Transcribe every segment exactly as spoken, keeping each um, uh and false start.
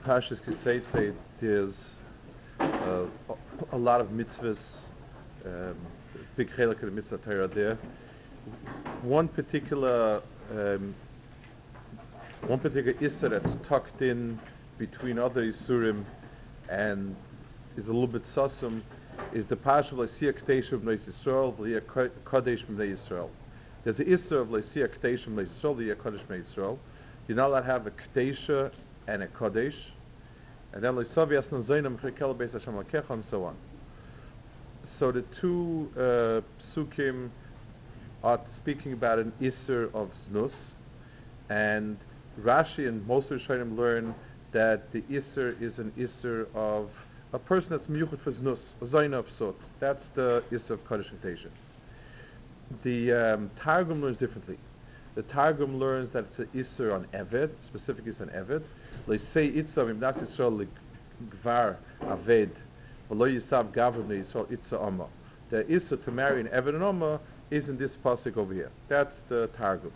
Parshas Kiseitze, there's uh, a lot of mitzvahs, um, big chelik of the mitzvah Torah there. One particular, um, one particular issa that's tucked in between other isurim and is a little bit sussum is the parsha of Leisia Ktesha of Bnei Yisrael, Leia Kodesh Bnei Yisrael. There's the issa of Leisia Ktesha of Bnei Yisrael, Leia Kodesh Bnei Yisrael. You're not allowed to have a Ktesha and a Kodesh, and then Leisav Yasnan Zainam Chekel Beis Hashem Lakecha, and so on. So the two uh, psukim are speaking about an isser of znus, and Rashi and most of the Rishonim learn that the isser is an isser of a person that's miyuchad for znus, a zayna of sorts. That's the isser of Kodesh and Ktesha. The um, Targum learns differently. The Targum learns that it's an isser on Eved, specific isser on Eved. They say itzav im das Yisrael gvar Aved, v'lo yisav gavim ne Yisrael itza Amma. The isser to marry an Eved and Amma is in this pasuk over here. That's the Targum.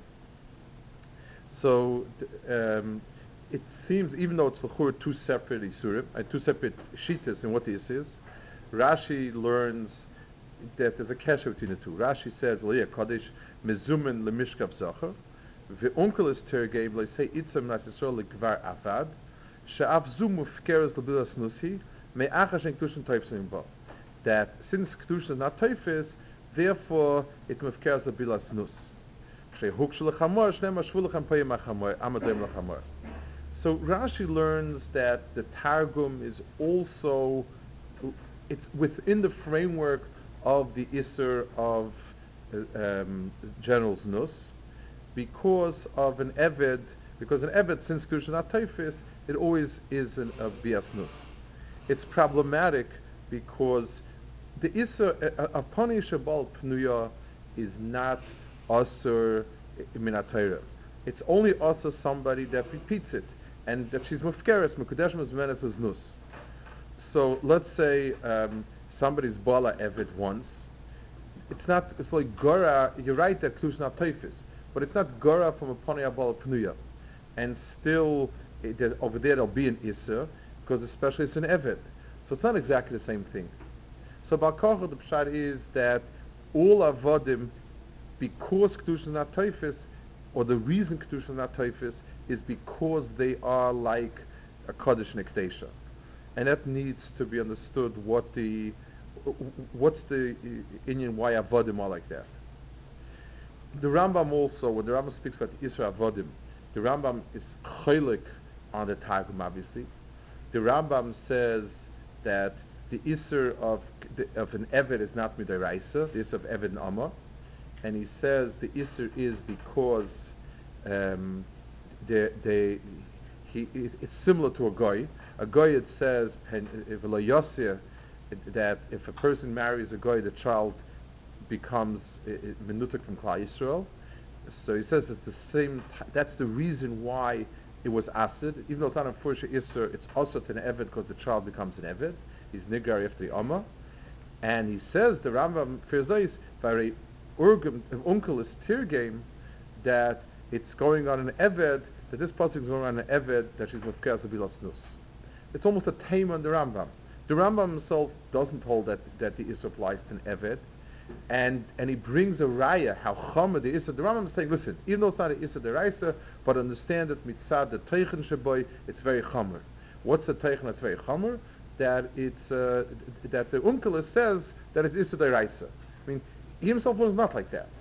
So um, it seems, even though it's l'chur two separate isurim, uh, two separate shitas in what this is, Rashi learns that there's a kesher between the two. Rashi says, "Leia Kodesh mezumen lemishkav zacher, ve'onkel is tergeim leisei itzam nasisol legvar avad, she'af zu mufkeres lebilas nusi me'achash en kedushin toifsim bo." That since kedushin is not toifis, therefore it mufkeres lebilas nus. She'huk shelachamor shnei mashvulachem payim achamor amadem lachamor. So Rashi learns that the Targum is also, it's within the framework of the Isser of uh, um, General Znus, because of an Eved, because an Eved, since Kedusha is not Taifis, it always is an, a Bias Nus. It's problematic because the Isser, a Pani Shabal Pnuya, is not Asur Minatayra. It's only also somebody that repeats it, and that she's mufkeres, mekudesh mezmenes as nus. So let's say um, somebody's bala eved once. It's not, it's like gora, you're right that klush not teifis, but it's not gora from a panya bala pnuya. And still, it, over there there'll be an isser, because especially it's an eved. So it's not exactly the same thing. So Balkoch, the pshat is that all avodim, because Kedusha is not Taifis, or the reason Kedusha is not Taifis, is because they are like a Kodesh and a Ktesha. And that needs to be understood, what the, what's the Indian, why Avodim are like that. The Rambam also, when the Rambam speaks about the Isra Avodim, the Rambam is chaylik on the Targum, obviously. The Rambam says that the Isra of, the, of an Eved is not Midaraisa, the Isra of Eved and Amma. And he says the Isser is because um, they, they, he, it, it's similar to a goy. A goy, it says, if a that if a person marries a goy, the child becomes menutek from Klal Yisrael. So he says it's the same. T- that's the reason why it was asid, even though it's not a fursha Isser. It's also to an eved because the child becomes an eved. He's nigar after the Amma, and he says the Rambam Firzois very. Urgum, uncle is tear game, that it's going on an eved, that this pasuk is going on an eved, that she's mufkeres abilas nus. It's almost a tame on the Rambam. The Rambam himself doesn't hold that, that the Isra applies to an eved, and and he brings a raya, how chomer the Isra. The Rambam is saying, listen, even though it's not an Isra deraisa, but understand that mitzad, the teichen shaboy, it's very chomer. What's the teichen that's very chomer? That it's, uh, that the uncle says that it's Isra deraisa. I mean, he himself was not like that.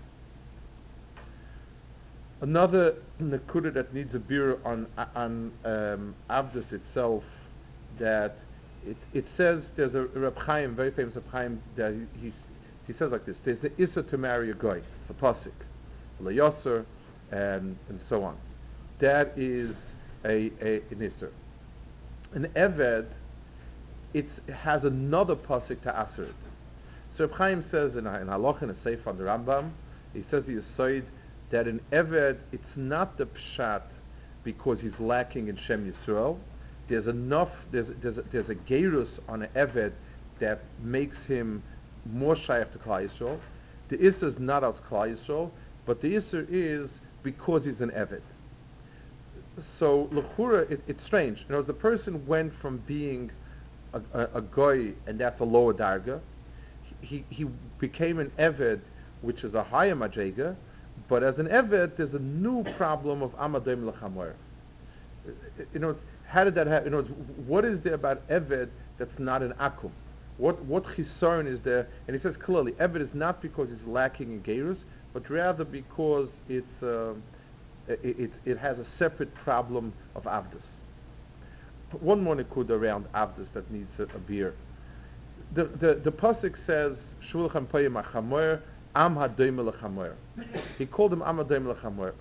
Another nakuda that needs a beer on on um, Avdus itself, that it, it says, there's a Reb Chaim, very famous Reb Chaim, that he, he, he says like this, there's an Issa to marry a guy, it's a pasuk, Le'yosser, and, and so on. That is a, a, an Issa. An Eved, it's, it has another pasuk to answer it. So Reb Chaim says in, in Halach, in a Seif on the Rambam, he says he is said that in Eved, it's not the pshat because he's lacking in Shem Yisrael. There's enough, there's, there's, a, there's a gerus on an Eved that makes him more shaykh to Klal Yisrael. The Isser is not as Klal Yisrael, but the Isser is because he's an Eved. So l'chura, it, it's strange. You know, the person went from being a, a, a goy, and that's a lower darga. He he became an eved, which is a higher madrega. But as an eved, there's a new problem of amadim l'chamoyer. You know, it's, how did that happen? You know, it's, what is there about Eved that's not an Akum? What what chisaron is there? And he says clearly, Eved is not because he's lacking in Gerus, but rather because it's um, it, it, it has a separate problem of Avdus. One more nikud around Avdus that needs a, a beer. The the the pasuk says Shulchan Payim Achamoyer Am Hadoim Lechamoyer. He called him Am Hadoim Lechamoyer.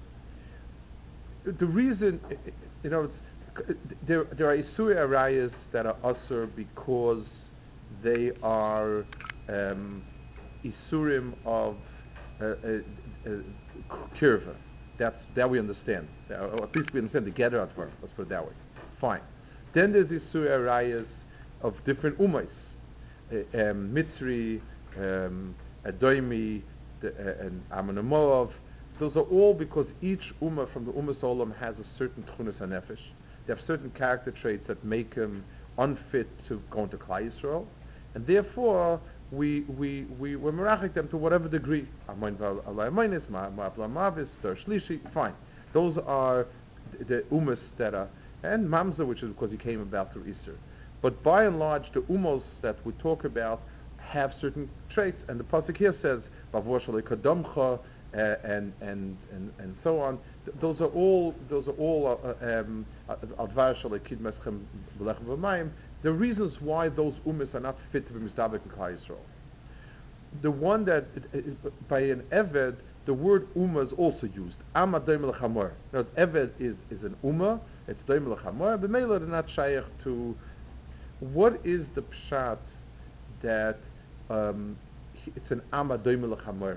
The reason, you know, it's, there, there are Isuri Arayas that are Asur because they are um, Isurim of uh, uh, uh, Kirva. That's, that we understand. Or at least we understand the Gather Advar. Let's put it that way. Fine. Then there's Isuri Arayas of different Ummahs. Uh, um, Mitzri, um, Adoimi, the, uh, and Ammon those are all because each ummah from the ummah olam has a certain tchunas hanefesh. They have certain character traits that make them unfit to go into Klal Yisrael, and therefore we we we we merachik them to whatever degree. Amoin v'alaymonis, ma'avla mavis, der shlishi. Fine, those are the ummahs that are, and mamza, which is because he came about through Isser. But by and large, the ummos that we talk about have certain traits, and the pasuk here says, "Bavor shalei kadamcha," uh, and and and and so on. Th- those are all those are all uh, um, advar shalei kidmeschem b'lechem v'mayim. The reasons why those ummis are not fit to be misdabek in Klal Yisrael. The one that uh, uh, by an eved, the word umma is also used. Amma doim l'chamor. Now, eved is is an umma. It's doim l'chamor, but mela they're not shaykh to. What is the pshat that um, it's an amma doim l'chamor?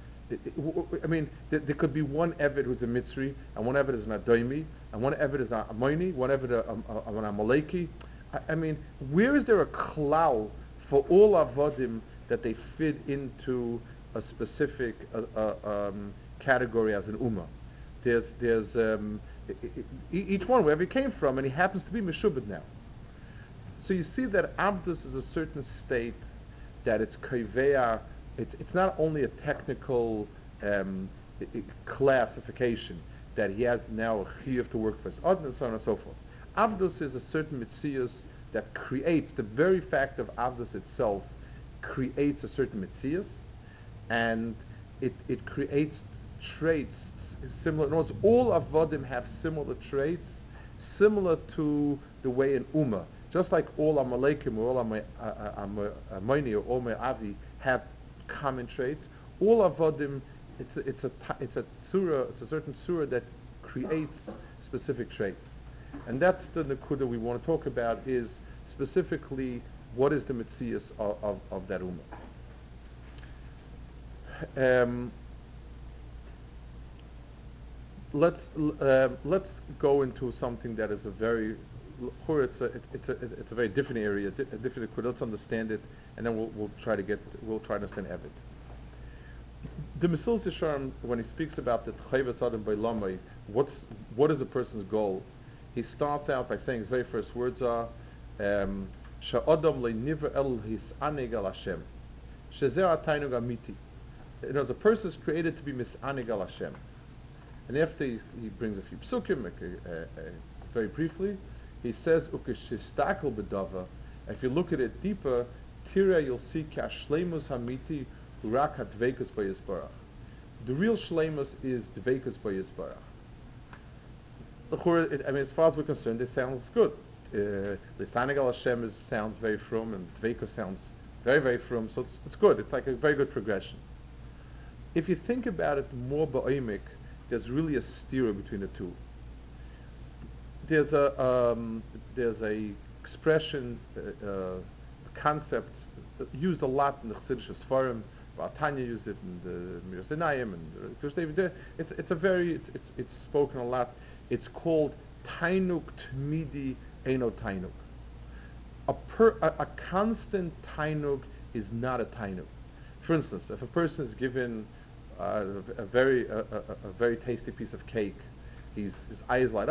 I mean, there, there could be one Eved who's a Mitzri, and one Eved is an Adoimi, and one Eved is an Amoini, one Eved is an Amaleki. I, I mean, where is there a klal for all avodim that they fit into a specific uh, uh, um, category as an ummah? There's, there's um, each one wherever he came from, and he happens to be Meshubad now. So you see that Abdus is a certain state that it's kaiveya. It's, it's not only a technical um, I- I- classification that he has now a chiyuv to work for his Adon and so on and so forth. Abdus is a certain mitzias that creates, the very fact of Abdus itself creates a certain mitzias, and it, it creates traits s- similar. In other words, all avodim have similar traits, similar to the way in Ummah. Just like all Amalekim or all Amoini or all Me'avi have common traits, all avodim, it's a, it's a, it's a surah, it's a certain surah that creates specific traits. And that's the nakuda we want to talk about, is specifically what is the mitzias of, of, of that ummah. Um, let's uh, let's go into something that is a very it's a, it, it's a it's a very different area, a different. Let's understand it, and then we'll we'll try to get we'll try to understand Evid. The Mesilas Yesharim, when he speaks about the Chayvat Adam Beilamai, what's what is a person's goal? He starts out by saying his very first words are um, Sha'adam le'niver el his'aneg al Hashem. Shezer atainug amiti. You know, the person is created to be mis'aneg al Hashem. And after he, he brings a few psukim, uh, uh, very briefly, he says, "Ukeshistakel bedava." If you look at it deeper, tira you'll see kashleimus hamiti urak hadvekus b'yisbarach. The real shleimus is dvekus b'yisbarach. I mean, as far as we're concerned, it sounds good. Lisanig al Hashem is, sounds very frum, and dvekus sounds very, very frum. So it's, it's good. It's like a very good progression. If you think about it more ba'oimik, there's really a steer between the two. There's a um, there's a expression, uh, uh, a concept uh, used a lot in the Chassidish Sfarim. Tanya used it in the Miras Einayim, and uh, it's it's a very it's, it's it's spoken a lot. It's called Tainuk Tmidi Eino Tainuk. A, per, a, a constant Tainuk is not a Tainuk. For instance, if a person is given uh, a very a, a, a very tasty piece of cake, he's, his eyes light up,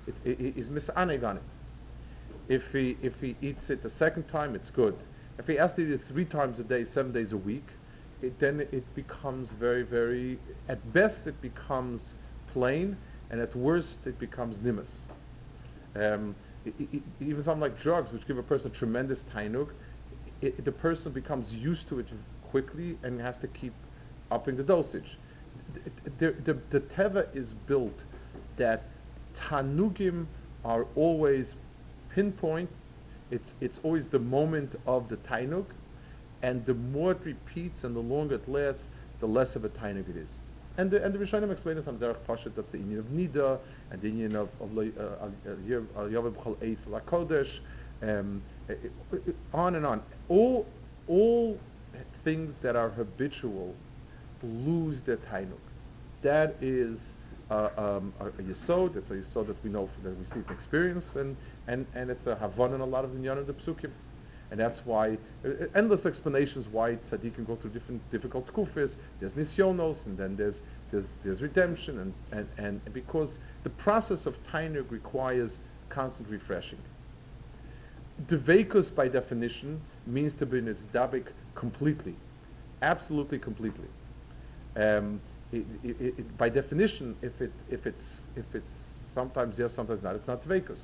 it, it, it is misaneg on it. If he if he eats it the second time, it's good. If he has to eat it three times a day, seven days a week, it, then it becomes very, very. At best, it becomes plain, and at worst, it becomes nimus. Um, i i even something like drugs, which give a person tremendous tainug, it, the person becomes used to it quickly and has to keep upping the dosage. The, the, the, the teva is built that tanugim are always pinpoint. It's it's always the moment of the tainug, and the more it repeats and the longer it lasts, the less of a tainug it is. And the and the Rishonim explain this on Derech Pashat. That's the Indian of Nida and the Indian of of Yavim Chol Eis Lakodesh, um, on and on. All all things that are habitual lose their tainug. That is uh, um, a, a yesod. It's a yesod that we know that we see from experience, and and and it's a havon in a lot of the Inyan of the Psukim. And that's why, uh, endless explanations why tzaddikim go through different difficult kufis. There's nisyonos, and then there's there's there's redemption, and, and, and because the process of tainug requires constant refreshing. Dveikus, by definition, means to be nizdabik completely, absolutely completely. Um, it, it, it, by definition, if it if it's if it's sometimes yes, sometimes not, it's not dveikus.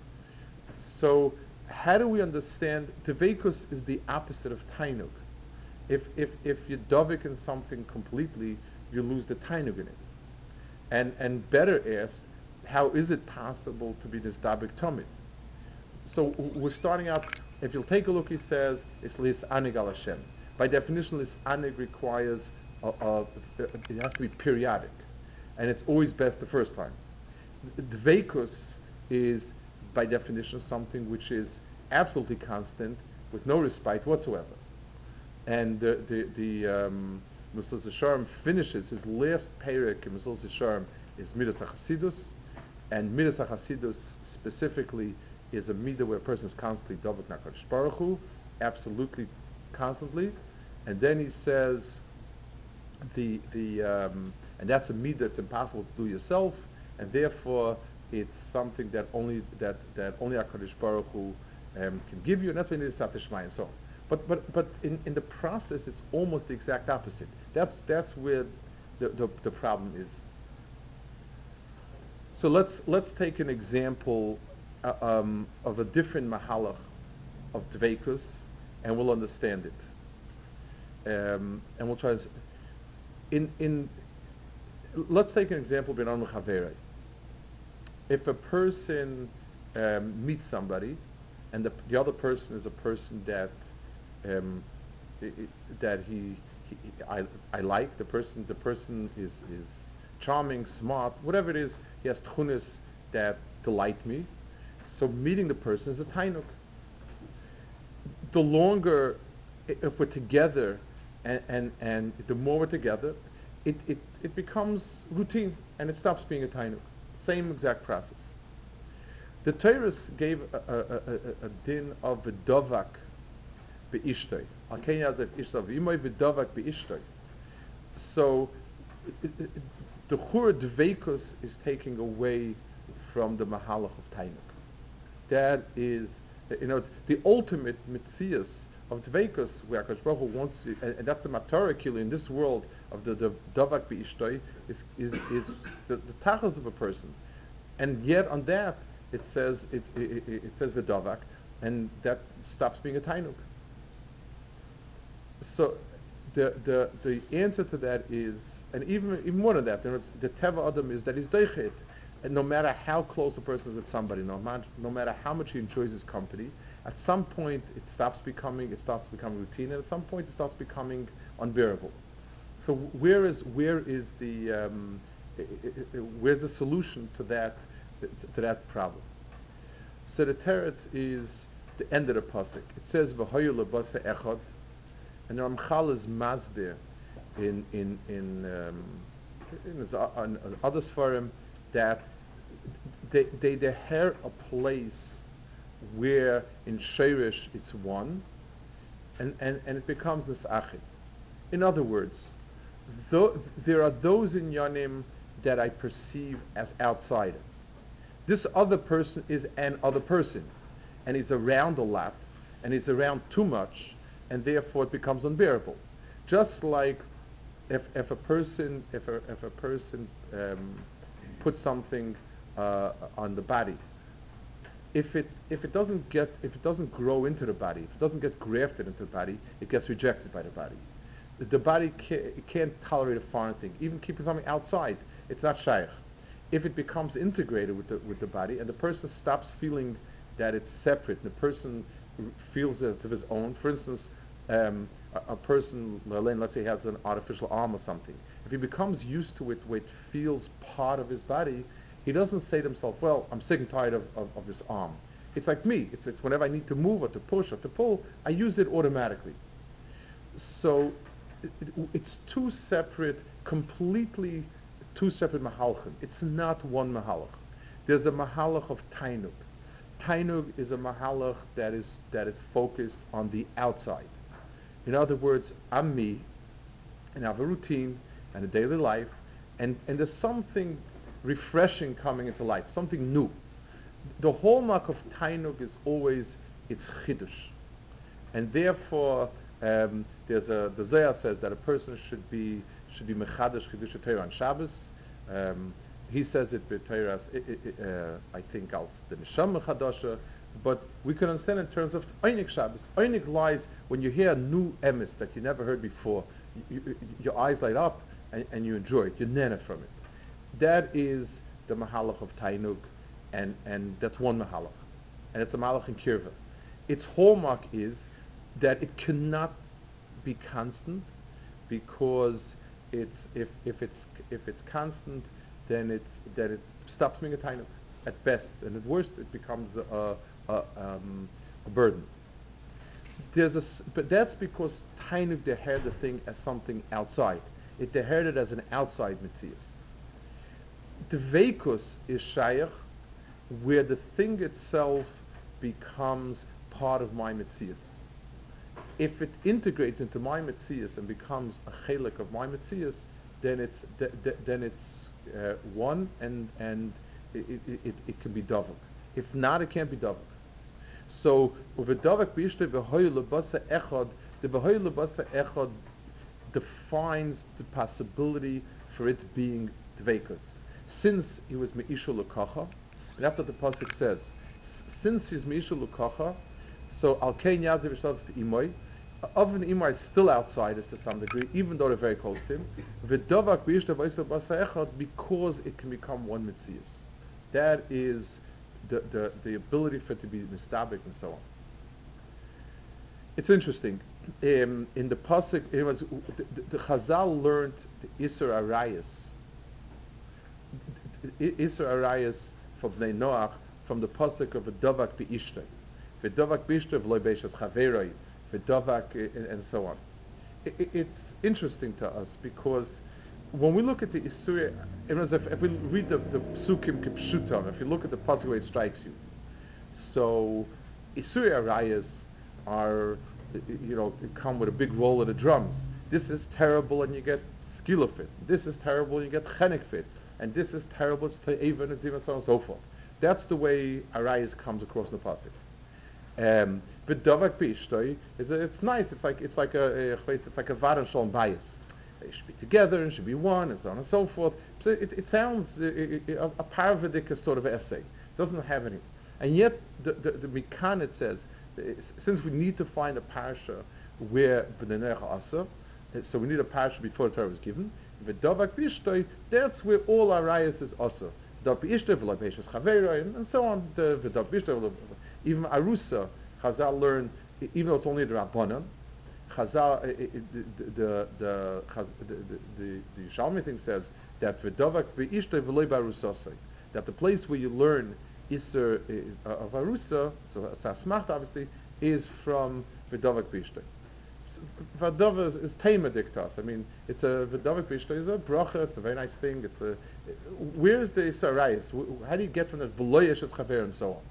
So how do we understand Tevekus is the opposite of Tainug? If if if you dovik in something completely, you lose the Tainug in it. And and better asked, how is it possible to be this Dabik Tomit? So we're starting out, if you'll take a look, he says, it's Lis Anig al Hashem. By definition, Lis Anig requires, a, a, it has to be periodic. And it's always best the first time. Dveikus is, by definition, something which is absolutely constant, with no respite whatsoever. And the the, the um, Mesilas Yesharim finishes his last perek in Mesilas Yesharim is Midas HaChasidus, and Midas HaChasidus specifically is a midah where a person is constantly dovek nakadosh baruch Hu, absolutely constantly, and then he says the the um, and that's a midah that's impossible to do yourself, and therefore it's something that only that that only HaKadosh Baruch Hu um, can give you, and that's when it is Satishmai and so on. But but but in, in the process, it's almost the exact opposite. That's that's where the, the, the problem is. So let's let's take an example uh, um, of a different mahalach of dveikus, and we'll understand it. Um, and we'll try to. In in. Let's take an example. B'nai Chaverei. If a person um, meets somebody, and the, the other person is a person that um, I, I, that he, he I, I like, the person the person is is charming, smart, whatever it is, he has tchunas that delight me. So meeting the person is a tainuk. The longer, if we're together, and and, and the more we're together, it, it, it becomes routine and it stops being a tainuk. Same exact process. The Torah gave a, a, a, a din of v'dovak be'ishtoi. Alkein yazeh ishtav v'imoy v'dovak be'ishtoi. So it, it, the chura dveikus is taking away from the mahalach of tainuk. That is, you know, it's the ultimate mitzias of dveikus, where Akash Baruch Hu wants to, and, and that's the matorah in this world of the, the dovak be'ishtoi, is is is the, the tachlis of a person, and yet on that it says it it, it, it says v'dovak, and that stops being a tainuk. So the the the answer to that is, and even even more than that, in other words, the teva adam is that he's doichet, and no matter how close a person is with somebody, no matter no matter how much he enjoys his company, at some point it stops becoming it starts becoming routine, and at some point it starts becoming unbearable. So where is where is the um, I, I, I, where's the solution to that to that problem? So the teretz is the end of the pasuk. It says v'hoyu lebasa echad, and the Ramchal is masbir in in in, um, in his, uh, on, on other sfarim that they they deher a place where in Sheirish it's one, and, and, and it becomes nisachid. In other words, Though there are those in Yanim that I perceive as outsiders. This other person is an other person, and he's around a lot, and he's around too much, and therefore it becomes unbearable. Just like if, if a person if a, if a person um, puts something uh, on the body, if it if it doesn't get if it doesn't grow into the body, if it doesn't get grafted into the body, it gets rejected by the body. The, the body can't, it can't tolerate a foreign thing. Even keeping something outside, it's not shaykh. If it becomes integrated with the with the body, and the person stops feeling that it's separate, and the person r- feels that it's of his own. For instance, um, a, a person, let's say, has an artificial arm or something. If he becomes used to it, where it feels part of his body, he doesn't say to himself, well, I'm sick and tired of, of, of this arm. It's like me. It's, it's whenever I need to move or to push or to pull, I use it automatically. So it, it, it's two separate, completely two separate mahalchim. It's not one mahalach. There's a mahalach of tainug. Tainug is a mahalach that is that is focused on the outside. In other words, I'm me, and I have a routine and a daily life, and, and there's something refreshing coming into life, something new. The hallmark of Tainug is always its chidush, and therefore um, there's a the Zohar says that a person should be should be mechadash chiddush Torah on Shabbos. Um, he says it with Torah, uh, I think, als the neshama chadasha, but we can understand in terms of Einik Shabbos. Einik lies when you hear a new emes that you never heard before. You, you, your eyes light up and, and you enjoy it. You nana from it. That is the mahalach of Tainug, and, and that's one mahalach, and it's a mahalach in kirva. Its hallmark is that it cannot be constant, because it's if if it's if it's constant, then it's that it stops being a tainuk at best, and at worst it becomes a a, um, a burden. There's a s- but that's because tainuk dehered the thing as something outside. It dehered it as an outside mitzias. The vekus is shayach, where the thing itself becomes part of my mitzias. If it integrates into my mitzias and becomes a chelik of my mitzias, then it's th- th- then it's uh, one, and and it, it, it, it can be davak. If not, it can't be davak. So with a davak bishte v'hoy lebasa echad, the v'hoy lebasa echad defines the possibility for it being dvekus. Since he was me'ishul l'kacha, and that's what the pasuk says. S- since he's me'ishul l'kacha, so al kein yazev yishalach imoy. Oven Imar is still outsiders to some degree, even though they're very close to him. V'davak b'yishta v'yisa b'asa echad, because it can become one mitzias. That is the, the, the ability for it to be mistabik and so on. It's interesting. Um, in the pasuk, it was the, the, the Chazal learned the Isser Arayas, Isser Arayas from Bnei Noach, from the pasuk of V'davak b'ishta. V'davak b'ishta v'loy beishas chaveroi. V'davak, and, and so on. It, it, it's interesting to us because when we look at the Isur, if, if we read the, the Psukim Kipshutam, if you look at the pasuk where it strikes you, so Isur Arayas are, you know, come with a big roll of the drums. This is terrible, and you get skila fit. This is terrible, and you get chenek fit. And this is terrible, it's te'eva, and it's even so on and so forth. That's the way Arayas comes across in the pasuk. Um, but Dovak B'ishtoi is a, it's nice. It's like it's like a, a place. It's like a Varan Shalom bias. They should be together and should be one, and so on and so forth. So it, it sounds uh, a, a parvedic sort of essay. It doesn't have any, and yet the the, the Mikan, it says, uh, since we need to find a parsha where B'nei Noach Asa, uh, so we need a parsha before the Torah was given. V'Dovak B'ishtoi, that's where all our rayas is Asa. V'Dovak B'ishtoi v'Lo Beishas Chaveroi, and and so on. The V'Dovak B'ishtoi. Even Arusa, Chazal learn, e- even though it's only the Rabbanan, Chazal, i- i- the the the Chaz- the the, the, the Yishalmi thing says that v'davak v'ishtoi v'loy b'arusasai, that the place where you learn Isser uh, of Arusa, so it's Asmacht obviously, is from v'davak v'ishtoi. V'davak is Tema diktas. I mean, it's a v'davak v'ishtoi is a bracha. It's a very nice thing. It's a where's the Isarayis? How do you get from that v'loy yeshes chaver and so on?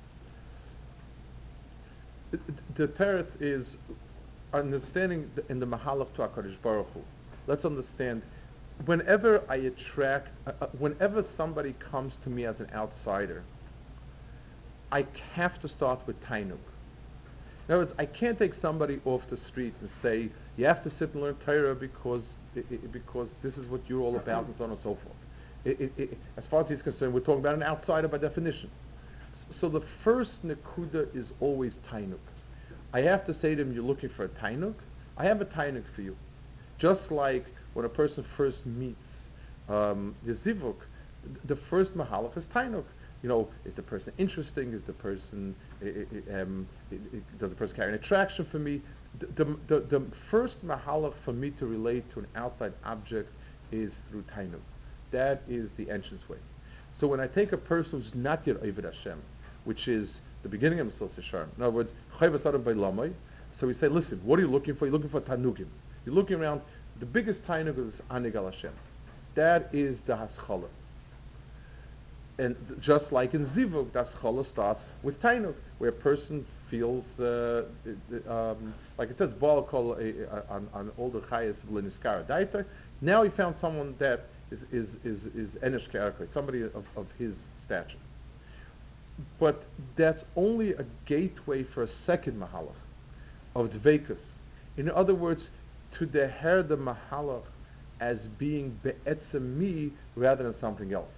The, the teretz is understanding the, in the Mahalach to HaKadosh Baruch Hu. Let's understand whenever I attract, uh, uh, whenever somebody comes to me as an outsider, I have to start with Tainuk. In other words, I can't take somebody off the street and say, you have to sit and learn Torah because, i i because this is what you're all about and so on and so forth. It, it, it, as far as he's concerned, we're talking about an outsider by definition. S- So the first Nakuda is always Tainuk. I have to say to him, you're looking for a Tainuk? I have a Tainuk for you. Just like when a person first meets um, the Zivuk, th- the first Mahalach is Tainuk. You know, is the person interesting? Is the person, i- i- um, i- i- does the person carry an attraction for me? The, the, the, the first Mahalach for me to relate to an outside object is through Tainuk. That is the entrance way. So when I take a person who's not yet Oived Hashem, which is the beginning of Mesilas Yesharim, in other words, Chayvas Adam Beilamai, so we say, listen, what are you looking for? You're looking for Tanugim. You're looking around, the biggest Tanug is Anig al Hashem. That is the Haskalah. And th- just like in Zivug, the Haskalah starts with Tanug, where a person feels, uh, uh, um, like it says, Baal Kol uh, uh, on, on all the Chayas V'leniskara Daita. Now he found someone that is, is, is, is Enish Kerakot, somebody of, of his stature. But that's only a gateway for a second Mahalach of Dveikus. In other words, to deher the Mahalach as being be'etzem me rather than something else.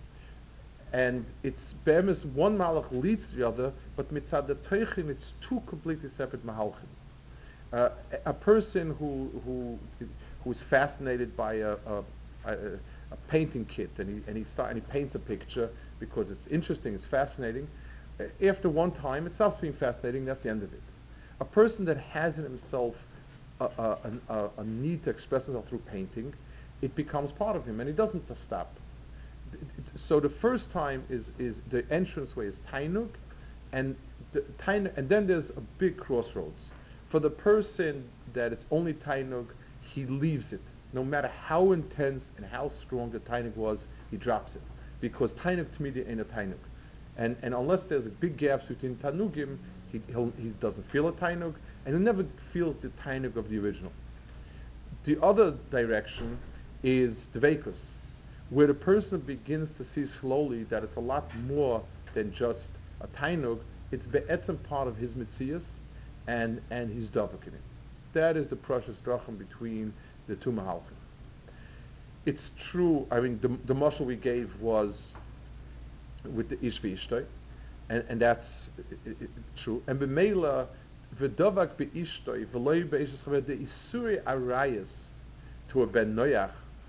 And it's be'emes, one Mahalach leads to the other, but mitzad the Teichim, it's two completely separate Mahalchim. Uh, a, a person who, who, who's fascinated by a, a, a, a painting kit and he, and, he start, and he paints a picture because it's interesting, it's fascinating, uh, after one time it stops being fascinating, that's the end of it. A person that has in himself a, a, a, a need to express himself through painting, it becomes part of him and he doesn't just stop. So the first time is, is the entranceway is Tainuk, and the Tainuk, and then there's a big crossroads. For the person that it's only Tainuk, he leaves it. No matter how intense and how strong the Tainuk was, he drops it. Because Tainuk Tmidi ain't a Tainuk. And, and unless there's a big gap between Tanugim, he, he'll, he doesn't feel a Tainuk, and he never feels the Tainuk of the original. The other direction is Dveikus, where the person begins to see slowly that it's a lot more than just a tainug. It's be'etzem part of his mitzias, and and his davuk in it. That is the precious drachim between the two mahalchim. It's true. I mean, the the mashal we gave was with the ish v'ishtay, and and that's i- i- true. And b'meila v'davak be'ishtay v'loy be'ishes chaver the isuri arayas to a ben noyach.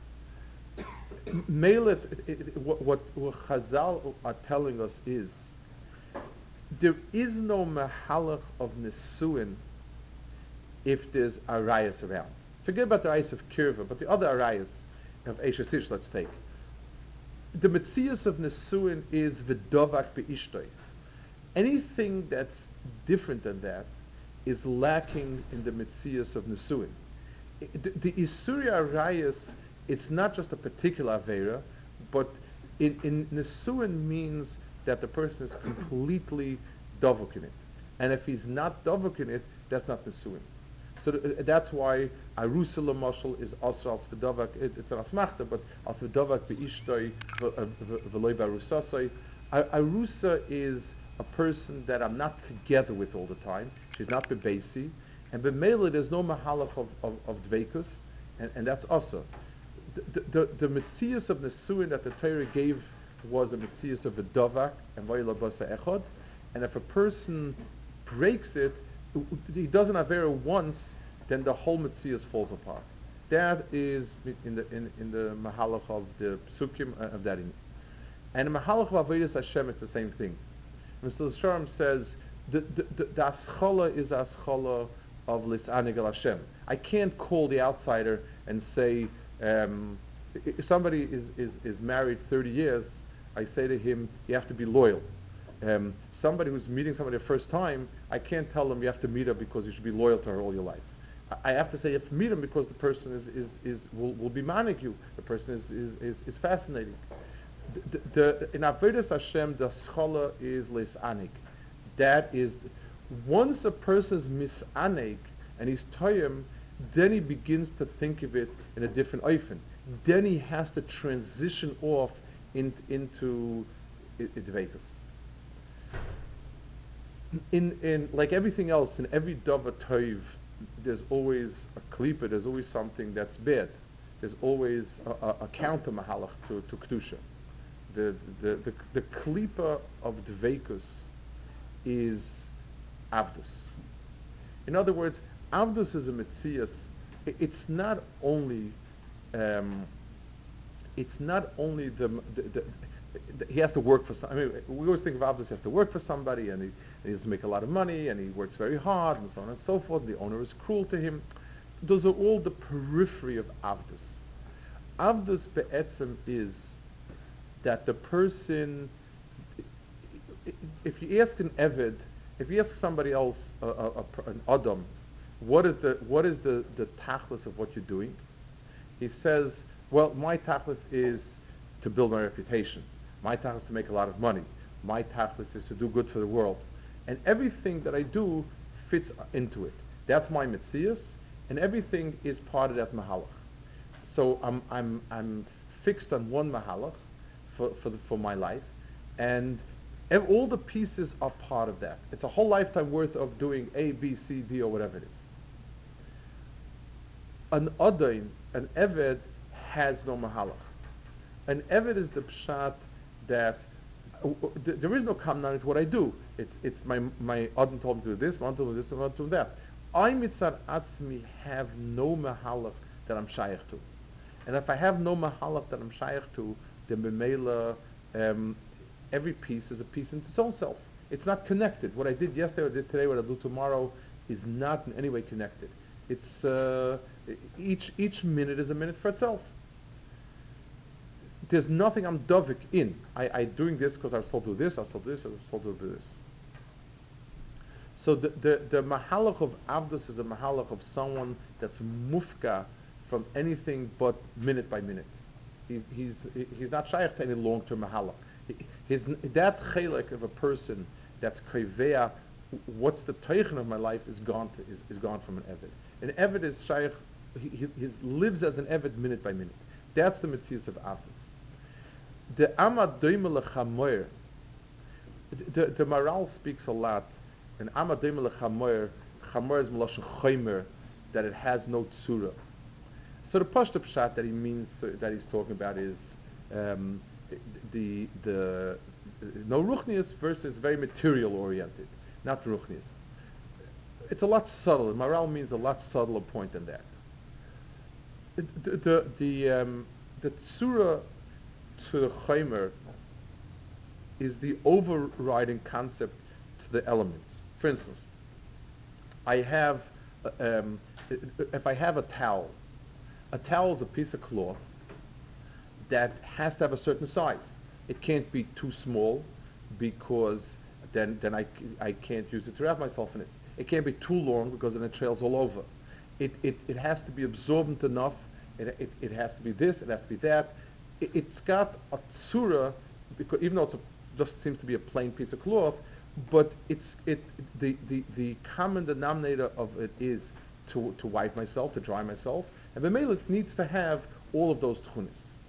Meilet, what, what, what Chazal are telling us is there is no mahalach of Nesuin if there's arayas around. Forget about the arayas of Kirva, but the other arayas of Eshes Ish, let's take. The Metzias of Nesuin is V'dovak Be'ishtoi. Anything that's different than that is lacking in the Metzias of Nesuin. The, the Isuri Arayas, it's not just a particular Avera, but in, in Nesuin means that the person is completely Dovuk in it. And if he's not Dovuk in it, that's not Nesuin. So th- that's why Arusa Lamashal is also as V'dovak, it, it's an Asmachta, but as V'dovak Be'ishtoi V'loi Barusasai. Arusa is a person that I'm not together with all the time. She's not Bebesi. And B'mela, there's no Mahalach of, of, of Dveikus, and, and that's also. The, the, the Metzias of Nesuin that the Torah gave was a Metzias of V'dovak and V'yla Basa Echad. And if a person breaks it, he doesn't Avera once, then the whole Metzias falls apart. That is in the in, in the Mahalach of the Psukim uh, of that. In. And in Mahalach of Avodas Hashem, it's the same thing. Mister Sharm says the the, the, the Aschala is Aschala of Lisanig al Hashem. I can't call the outsider and say um, if somebody is, is, is married thirty years, I say to him, you have to be loyal. Um, somebody who's meeting somebody the first time, I can't tell them you have to meet her because you should be loyal to her all your life. I, I have to say you have to meet him because the person is, is, is will, will be manic you. The person is, is, is, is fascinating. The, the, in Avodas Hashem, the scholar is lisanik. That is, once a person is misanik and he's toyim, then he begins to think of it in a different oifen. Then he has to transition off in, into Dvekus. In, in, like everything else, in every Dava Toiv, there's always a klipa, there's always something that's bad. There's always a, a, a counter mahalach to, to Kedusha. The, the, the, the klipa of Dvekus is Avdus. In other words, Avdus is a Metzias. It's not only, um, it's not only the, the, the, the, he has to work for some, I mean, we always think of Avdus, he has to work for somebody, and he, and he has to make a lot of money, and he works very hard, and so on and so forth. The owner is cruel to him. Those are all the periphery of Avdus. Avdus be'etzem is that the person, if you ask an Eved, if you ask somebody else, a, a, a, an Adam, what is the what is the, the tachlis of what you're doing? He says, well, my tachlis is to build my reputation. My tachlis is to make a lot of money. My tachlis is to do good for the world. And everything that I do fits into it. That's my mitzias, and everything is part of that mahalach. So I'm I'm I'm fixed on one mahalach for for, the, for my life, and ev- all the pieces are part of that. It's a whole lifetime worth of doing A, B, C, D, or whatever it is. An adain, an eved, has no mahalach. An eved is the pshat that uh, uh, th- there is no kamnan to what I do. It's it's my my adam told me to do this, my adam told me this, my adam told me that. I mitzad atzmi have no mahalach that I'm shaykh to. And if I have no mahalach that I'm shaykh to, then b'meila, um, every piece is a piece into its own self. It's not connected. What I did yesterday, what I did today, what I'll do tomorrow, is not in any way connected. It's uh, each each minute is a minute for itself. There's nothing I'm dovik in. I, I doing this because I was told to do this, I was told to do this, I was told to do this. So the, the, the mahalach of Avdus is a mahalach of someone that's mufka from anything but minute by minute. He's, he's, he's not shaykh to any long-term mahalach. He, his, that chelek of a person that's kreveya, what's the teichen of my life, is gone to, is, is gone from an eved. An eved is shaykh, he, he, he lives as an eved minute by minute. That's the mitzias of Avdus. The Amad Doimel Chamoyer, the, the Maral speaks a lot, and Amad Doimel Chamoyer, Chamoyer is Melashon Chomer, that it has no tsura. So the Pashto Pshat that he means, uh, that he's talking about is um, the, the, no Ruchnius versus very material oriented, not Ruchnius. It's a lot subtler. Maral means a lot subtler point than that. The, the, the, um, the tsura to the Chomer is the overriding concept to the elements. For instance, I have, uh, um, if I have a towel, a towel is a piece of cloth that has to have a certain size. It can't be too small because then, then I, I can't use it to wrap myself in it. It can't be too long because then it trails all over. It, it, it has to be absorbent enough. It, it, it has to be this, it has to be that. It, it's got a tsura, because even though it just seems to be a plain piece of cloth, but it's it the, the, the common denominator of it is to, to wipe myself, to dry myself, and the melech needs to have all of those tchunis.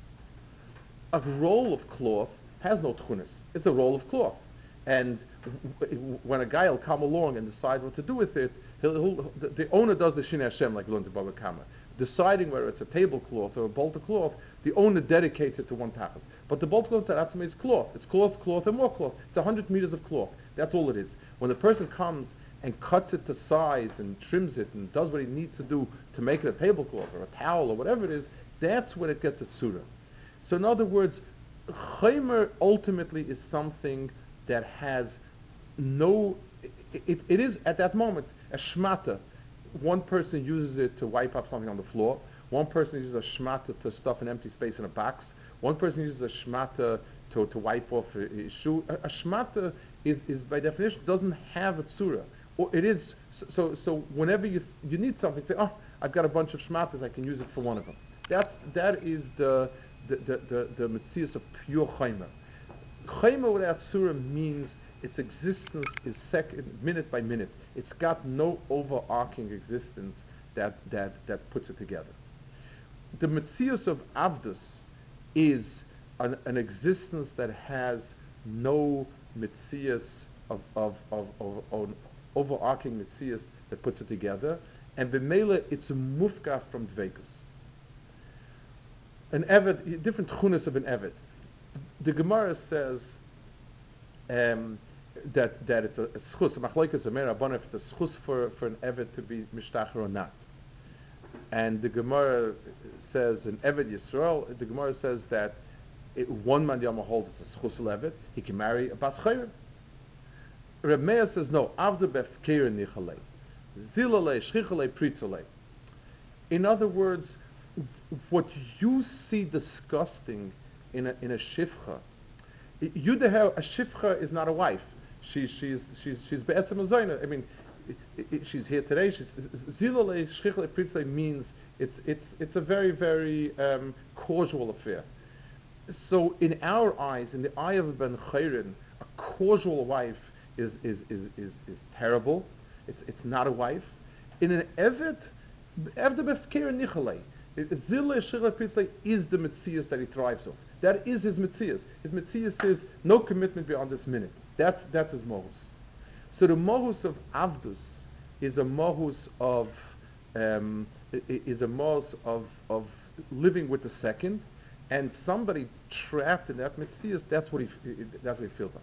A roll of cloth has no tchunis. It's a roll of cloth. And w- w- when a guy will come along and decide what to do with it, he'll, he'll, the, the owner does the Shin Hashem, like learned to Baba Kama. Deciding whether it's a tablecloth or a bolt of cloth, the owner dedicates it to one tachas. But the bolt of cloth is cloth. It's cloth, cloth, and more cloth. It's one hundred meters of cloth. That's all it is. When the person comes and cuts it to size and trims it and does what he needs to do to make it a tablecloth or a towel or whatever it is, that's when it gets a tsura. So in other words, chaymer ultimately is something that has no, it, it, it is at that moment a shmata. One person uses it to wipe up something on the floor. One person uses a shmata to stuff an empty space in a box. One person uses a shmata to, to wipe off his shoe. A, a shmata is, is by definition doesn't have a tsura. Or it is, so, so, so whenever you, you need something, say, oh, I've got a bunch of shmatas, I can use it for one of them. That's, that is the, the, the, the, the metzias of pure chaymer. Chaymer without surah means its existence is second, minute by minute. It's got no overarching existence that, that, that puts it together. The Metzius of Avdus is an, an existence that has no Metzius of, of, of, of, of an overarching Metzius that puts it together, and B'meila it's a mufka from Dveikus. An Eved, different chunas of an Eved. The Gemara says um, that, that it's a, a schus, a machlokes, a merabon, if it's a schus for, for an Eved to be mishtacher or not. And the Gemara says an Eved Yisrael, the Gemara says that it, one man Yama holds it's a schus Eved, he can marry a Bas Chayrim. Reb Meir says no, Avdu befkeir nichalei, zilale, shchichalei, pritzalei. In other words, what you see disgusting in a in a shifcha, you a shifcha is not a wife. She she's she's she's be'etzem azayna. I mean, it, it, she's here today. She's zilale, shchichalei, pritzalei means it's it's it's a very very um, causal affair. So in our eyes, in the eye of a ben chayrin, a causal wife is is is is, is terrible. It's it's not a wife. In an evet, eved befkeir nichalei. Zillah Shira Pitzlei is the Metzias that he thrives on. That is his Metzias. His Metzias is no commitment beyond this minute. That's that's his Mohus. So the Mohus of Avdus is a Mohus of um, is a Mohus of of living with the second, and somebody trapped in that Metzias. That's what he that's what he feels like.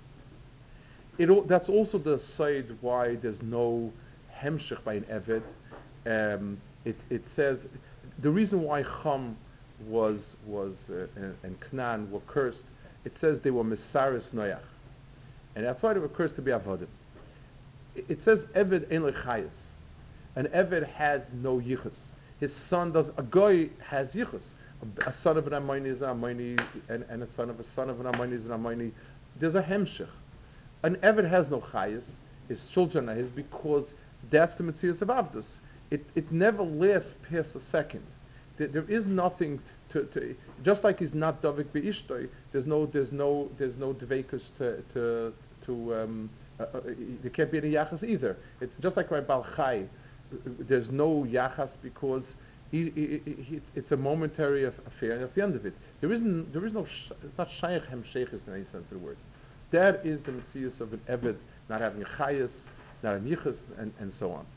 It that's also the side why there's no hemshech by an Eved. Um, it it says. The reason why Cham was was uh, and, and Knan were cursed, it says they were Mesaris Noach, and that's why they were cursed to be Avodim. It, it says Eved ein lechayis. An Eved has no yichus. His son does. A goy has yichus. A, a son of an Amayni is an Amayni, and, and a son of a son of an Amayni is an Amayni. There's a hemshech. An Eved has no chayis. His children are his because that's the Metzias of Avdus. It, it never lasts past a second. There, there is nothing to, to just like he's not davik be'ishtoi. There's no there's no there's no dveikus to to to um, uh, uh, there can't be any yachas either. It's just like Rabbi Bal Chai. There's no yachas because he, he, he, he, it's a momentary affair and that's the end of it. There isn't there is no sh- it's not shaykh hem sheikhis in any sense of the word. That is the metzius of an eved not having a chayas, not a yichas, and, and so on.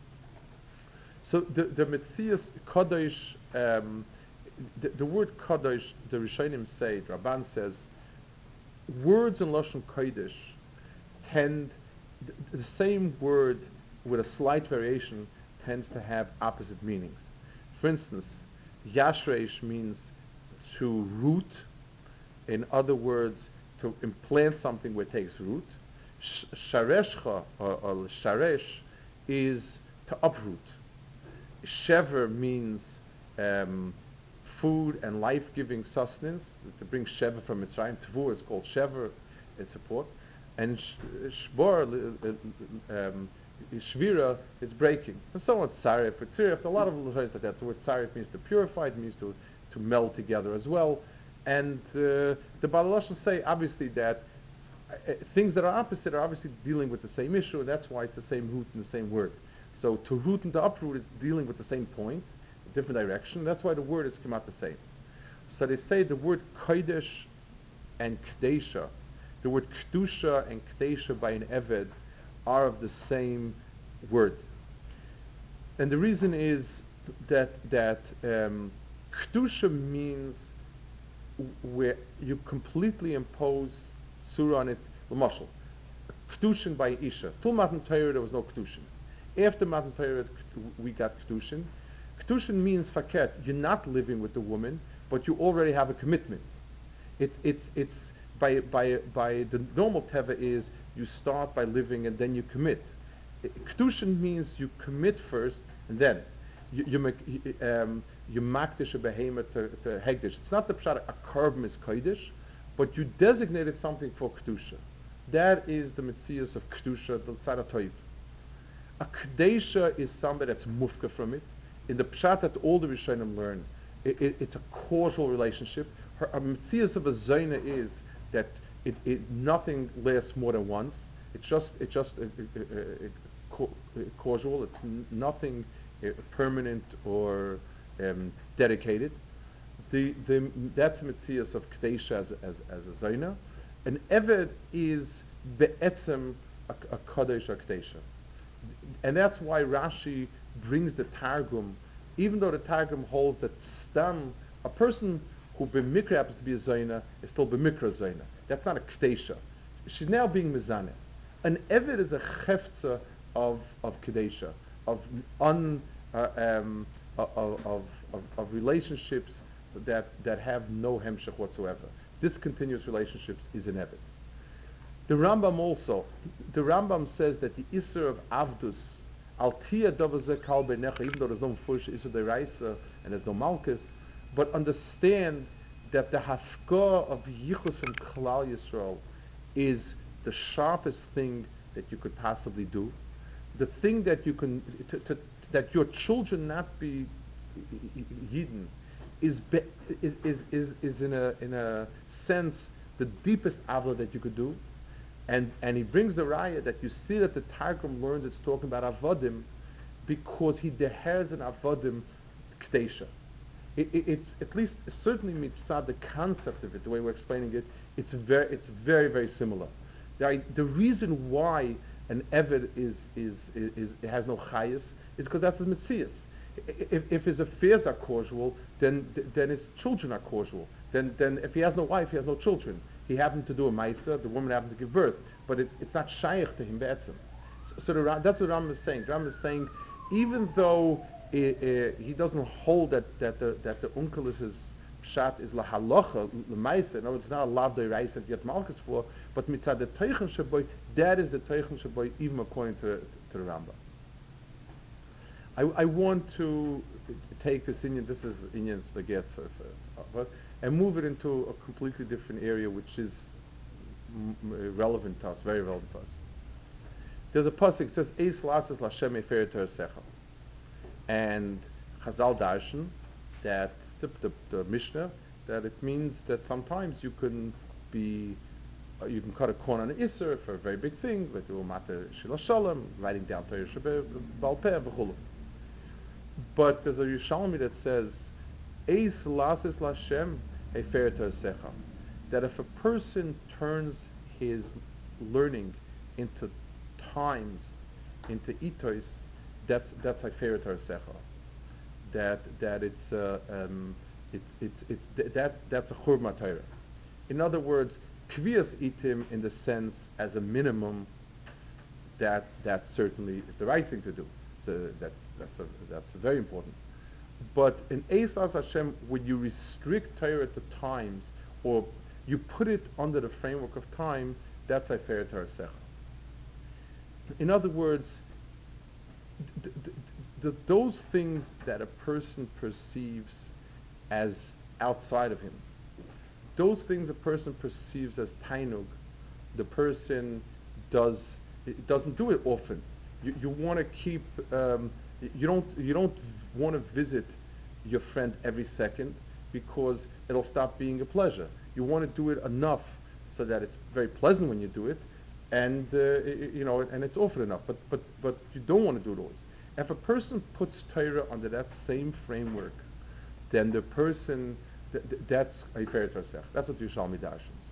So the the Metzias Kodesh, um, the, the word Kodesh, the Rishonim say, the Rabban says, words in Lashon Kodesh tend, the, the same word with a slight variation tends to have opposite meanings. For instance, Yashreish means to root. In other words, to implant something where it takes root. Sh- Shareshcha, or, or Sharesh, is to uproot. Shever means um, food and life-giving sustenance. To bring shever from Mitzrayim, Tavur is called shever, it's support. And sh- shbor, uh, um, shvira is breaking. And so on, tzaref, tzaref, a lot of words like that. The word tzaref means to purify, it means to, to meld together as well. And uh, the Baal say, obviously, that uh, things that are opposite are obviously dealing with the same issue, and that's why it's the same root and the same word. So to root and to uproot is dealing with the same point, a different direction. That's why the word is come out the same. So they say the word kodesh and kedesha, the word kedusha and kedesha by an eved are of the same word. And the reason is that that um, kedusha means where you completely impose surah on it. L'mashal, kedushin by isha. Till Matan Torah there was no kedushin. After Matan Torah, we got Kedushin. Kedushin means faket. You're not living with the woman, but you already have a commitment. It, it's it's by by by the normal teva is you start by living and then you commit. Kedushin means you commit first and then you you make um, you makdish a behemoth to, to hegdish. It's not the pshat a carbon is kodesh, but you designated something for kedusha. That is the metzius of kedusha, the tzara toiv. A Kedesha is somebody that's mufka from it. In the pshat that all the Rishonim learn, it, it, it's a causal relationship. Her metzias of a zayna is that it, it nothing lasts more than once. It's just it's just a, a, a, a causal. It's n- nothing uh, permanent or um, dedicated. The, the, that's the Metzias of Kdesha as, as, as a Zaina. An Eved is be'etzem a, a Kadesh a Kdesha. And that's why Rashi brings the Targum, even though the Targum holds that Stam, a person who b'mikra happens to be a Zaina, is still b'mikra Zaina. That's not a Kdesha. She's now being Mizaneh. An Eved is a Cheftza of, of Kedesha, of, un, uh, um, of, of, of, of relationships that, that have no hemshech whatsoever. Discontinuous relationships is an Eved. The Rambam also, the Rambam says that the Isser of Avdus, Altia Davaze Kal Benecha, even though there's no Fush Isser Deraisa and there's no Malchus, but understand that the Hafkah of Yichus from Klal Yisrael is the sharpest thing that you could possibly do. The thing that you can, to, to, that your children not be Yidden is, be, is, is, is, is in a, in a sense the deepest avla that you could do. And, and he brings the raya that you see that the Targum learns it's talking about avodim because he dehers an avodim k'desha. It, it, it's at least certainly mitzad the concept of it, the way we're explaining it, it's very it's very very similar. The, the reason why an eved is is is, is it has no chayas is because that's his mitzias. If, if his affairs are causal, then then his children are causal. Then then if he has no wife, he has no children. He happened to do a ma'isa, the woman happened to give birth, but it, it's not shaykh to him be'etzim. So, so the, that's what Ram is saying. Ram is saying, even though uh, uh, he doesn't hold that that the that the unkelis's pshat is la halacha l'ma'isa, no, it's not a lav de'iraisa that you get malchus for, but mitzad the teichen shaboy, that is the teichen shaboy, even according to to the Rambam. I, I want to take this Indian, this is Indian Slaget, for, for, but, and move it into a completely different area, which is m- relevant to us, very relevant to us. There's a pasuk, it says, Eis lasses Lashem efer Secha. And Chazal darshan, that the, the, the Mishnah, that it means that sometimes you can be, uh, you can cut a corner on an Isser for a very big thing, but you mata Shila Shalom, writing down Torah Shabbat, Balpeh, B'chulu. But there's a Yerushalmi that says, Eis lasis Lashem efer secha, that if a person turns his learning into times, into itos, that's that's efer secha. That that it's uh, um, it's it's it's th- that that's a churma Torah. In other words, kvias itim in the sense as a minimum, that that certainly is the right thing to do. So that's that's a, that's very important. But in Eislas Hashem, when you restrict Torah to times, or you put it under the framework of time, that's Efer Torah Secha. In other words, th- th- th- those things that a person perceives as outside of him, those things a person perceives as tainug, the person does it doesn't do it often. You, you want to keep um, you don't you don't want to visit your friend every second because it'll stop being a pleasure. You want to do it enough so that it's very pleasant when you do it, and uh, you know, and it's often enough. But but but you don't want to do it always. If a person puts Torah under that same framework, then the person th- th- that's a Torah. That's what Yerushalmi darshans.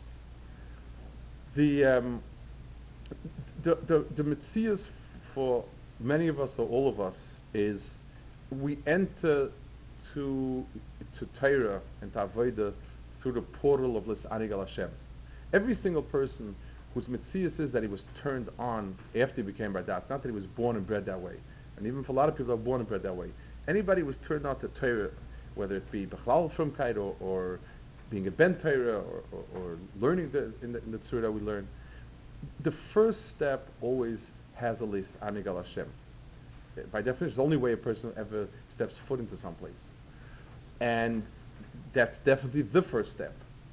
The um, the the the mitzias for many of us or all of us is we enter to to Torah and to Avodah through the portal of Lis'anig al Hashem. Every single person whose mitzias is that he was turned on after he became Bardas, not that he was born and bred that way. And even for a lot of people that are born and bred that way, anybody who was turned on to Torah, whether it be Bechlal Frumkeit or, or being a Ben Torah or, or, or learning the, in the, in the Tzur that we learn, the first step always has a lis anig al Hashem. By definition, it's the only way a person ever steps foot into some place. And that's definitely the first step.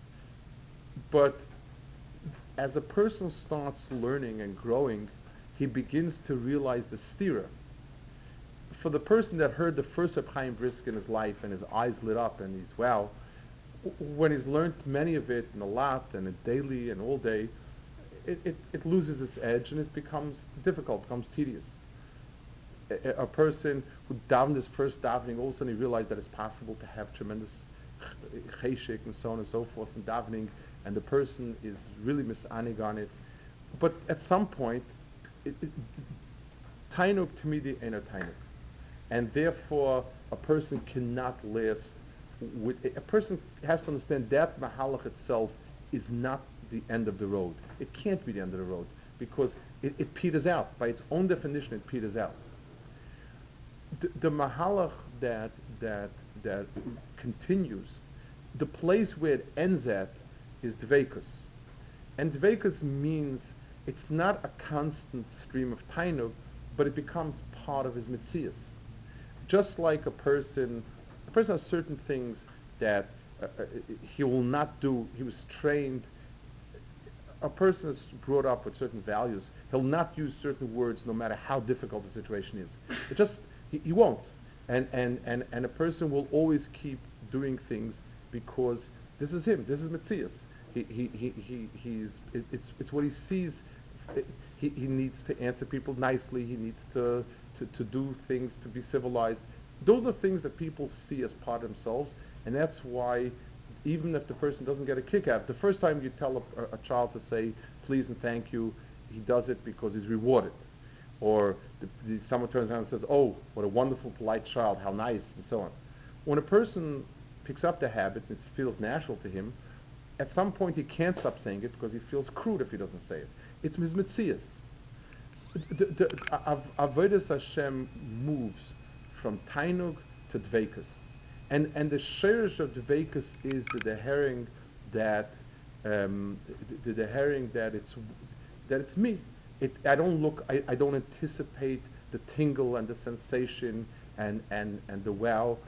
But as a person starts learning and growing, he begins to realize the stira. For the person that heard the first Reb Chaim Brisk in his life and his eyes lit up and he's, wow, when he's learned many of it and a lot and a daily and all day, It, it, it loses its edge and it becomes difficult, becomes tedious. A, a person who davened his first davening, all of a sudden he realized that it's possible to have tremendous cheshik and so on and so forth in davening, and the person is really misanig on it. But at some point, it, it, tainuk tamidi ain't a tainuk, and therefore a person cannot last. With a person has to understand that mahalach itself is not the end of the road. It can't be the end of the road because it, it peters out. By its own definition, it peters out. The, the mahalach that that that continues, the place where it ends at is dveikus, and dveikus means it's not a constant stream of tainug, but it becomes part of his mitzias. Just like a person, a person has certain things that uh, uh, he will not do. He was trained. A person is brought up with certain values. He'll not use certain words no matter how difficult the situation is. It just he, he won't. And, and and and a person will always keep doing things because this is him. This is Metzias. He he he, he he's it, it's it's what he sees. He he needs to answer people nicely. He needs to, to to do things to be civilized. Those are things that people see as part of themselves, and that's why even if the person doesn't get a kick out, the first time you tell a, a, a child to say please and thank you, he does it because he's rewarded. Or the, the, someone turns around and says, oh, what a wonderful, polite child, how nice, and so on. When a person picks up the habit and it feels natural to him, at some point he can't stop saying it because he feels crude if he doesn't say it. It's his mitzias. The, the, the, Avodas Hashem moves from tainug to dveikus. And, and the shirish of dveikus is the, the herring that um, the, the herring that it's that it's me. It, I don't look. I, I don't anticipate the tingle and the sensation and, and, and the wow.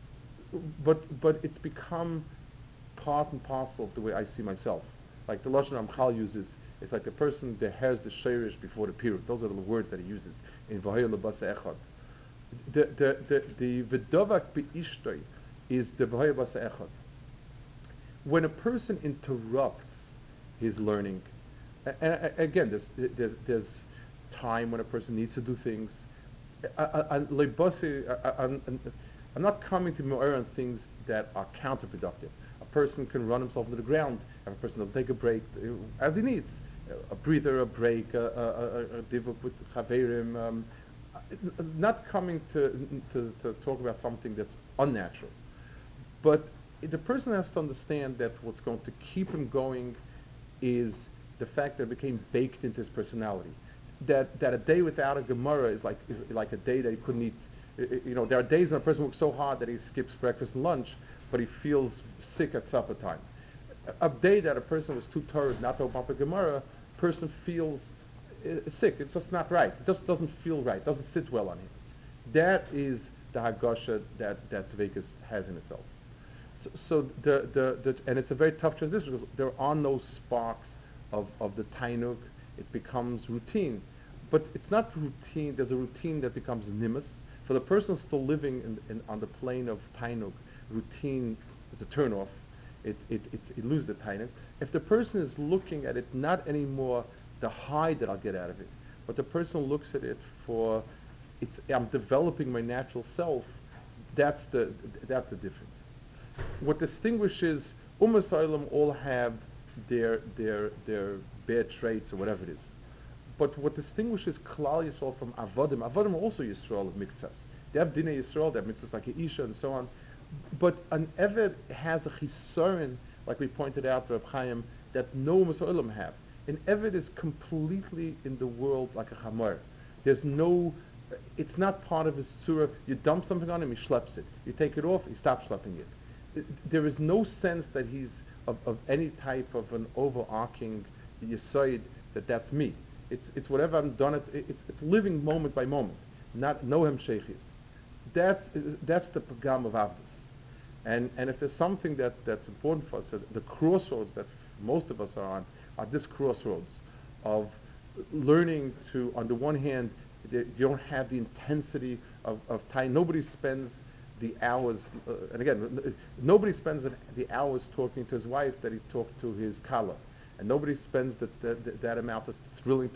But but it's become part and parcel of the way I see myself. Like the Lashon Ramchal uses, it's like the person that has the shirish before the period. Those are the words that he uses in V'hoya L'basa Echad. The the the the v'davak be'ishtoi is the V'hoya Basa Echad. When a person interrupts his learning, and, and again, there's, there's there's time when a person needs to do things. I, I, I, I'm not coming to Me'or on things that are counterproductive. A person can run himself into the ground if a person doesn't take a break as he needs. A breather, a break, a, a, a, a divuk with chaverim. Um, not coming to, to, to talk about something that's unnatural. But the person has to understand that what's going to keep him going is the fact that it became baked into his personality. That that a day without a Gemara is like is like a day that he couldn't eat. You know, there are days when a person works so hard that he skips breakfast and lunch, but he feels sick at supper time. A day that a person was too tired not to open up a Gemara, person feels uh, sick. It's just not right. It just doesn't feel right. It doesn't sit well on him. That is the Hagasha that that Dveikus has in itself. So, so the, the, the and it's a very tough transition because there are no sparks of, of the Tainuk. It becomes routine. But it's not routine. There's a routine that becomes nimus. For the person still living in, in, on the plane of Tainuk, routine is a turnoff. It, it, it, it loses the Tainuk. If the person is looking at it not anymore the high that I'll get out of it, but the person looks at it for, it's, I'm developing my natural self, that's the, that's the difference. What distinguishes Ummah Olam all have their their their bad traits or whatever it is. But what distinguishes Klal Yisrael from Avodim, Avodim are also Yisrael of Miktzas. They have Dinei Yisrael, they have Mitzvahs like Isha and so on. But an Eved has a chisaron, like we pointed out to Reb Chaim, that no Ummah Olam have. An Eved is completely in the world like a Chamor. There's no, it's not part of his tzura. You dump something on him, he schleps it. You take it off, he stops schlepping it. There is no sense that he's of, of any type of an overarching yisoid that that's me. It's it's whatever I'm done. It, it's it's living moment by moment, not no hemsheichis. That's that's the pagam of avdus. And and if there's something that, that's important for us, uh, the crossroads that most of us are on are this crossroads of learning to, on the one hand, you don't have the intensity of, of time. Nobody spends the hours, uh, and again, n- nobody spends an, the hours talking to his wife that he talked to his kala. And nobody spends the, the, the, that amount of thrilling time.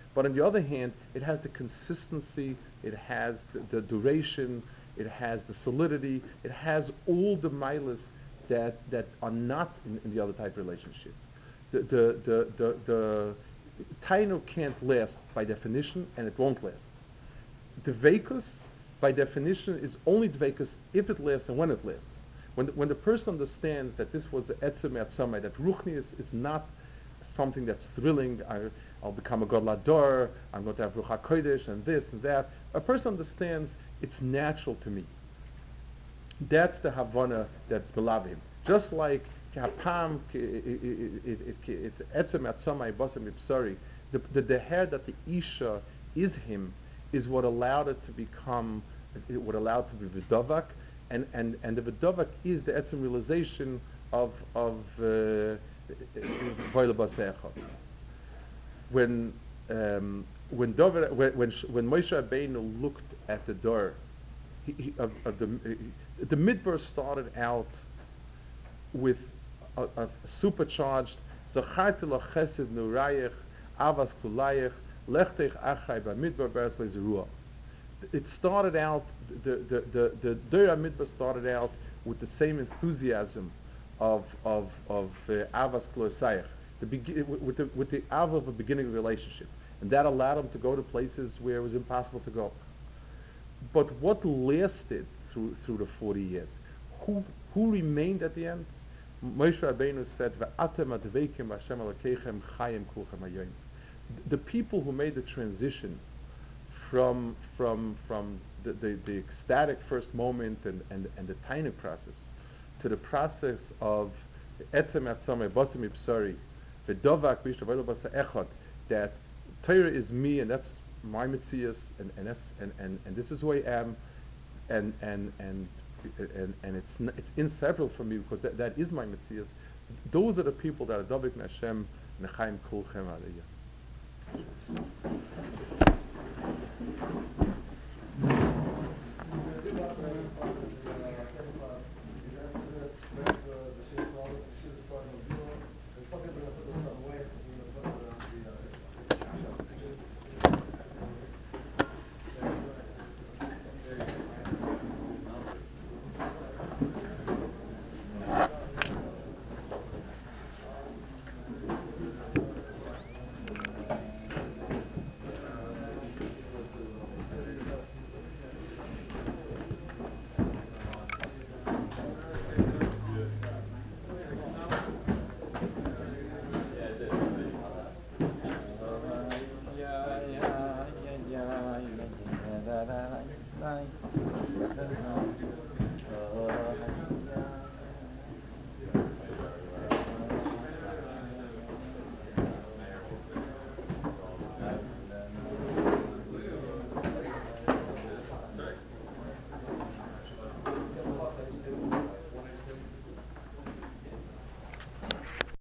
But on the other hand, it has the consistency, it has the, the duration, it has the solidity, it has all the milas that, that are not in, in the other type of relationship. The, the, the, the, the tainu can't last by definition, and it won't last. Dveikus, by definition, is only dveikus if it lasts and when it lasts. When the, when the person understands that this was etzem atzamai, that ruchnius is not something that's thrilling, I, I'll become a godlador, I'm going to have ruach kodesh and this and that. A person understands it's natural to me. That's the Havana that's beloved. Just like Hapam, it's etzem atzamai basem ipsari. The the the hair that the isha is him is what allowed it to become, it what allowed it to be vidavak, and and and the vidavak is the etzem realization of of uh, when um, when Dover, when when, when Moshe Rabbeinu looked at the door, he, he, of, of the he, the midbar started out with a, a supercharged Zacharti lo chesed nurayich avas kulayich lechtech achai b'midbar beres lezeruah. It started out, the the the the Dora Midbar started out with the same enthusiasm of of of uh, avas klosayich, the begin with the with the av of a beginning of a relationship, and that allowed him to go to places where it was impossible to go. But what lasted through through the forty years? Who who remained at the end? Moshe Rabbeinu said, "V'atem adveikim Hashem Elokeichem chayim kulchem hayoim." The people who made the transition from from from the, the, the ecstatic first moment and, and, and the tiny process to the process of etzem atzamei basim ipsari v'dovak b'ishtavaylo basa echad, that Torah is me and that's my mitzias and, and that's and, and, and this is who I am, and and and and, and it's n- it's inseparable from me because that, that is my mitzias. Those are the people that are dovik Hashem nechaim kulchem aliyah.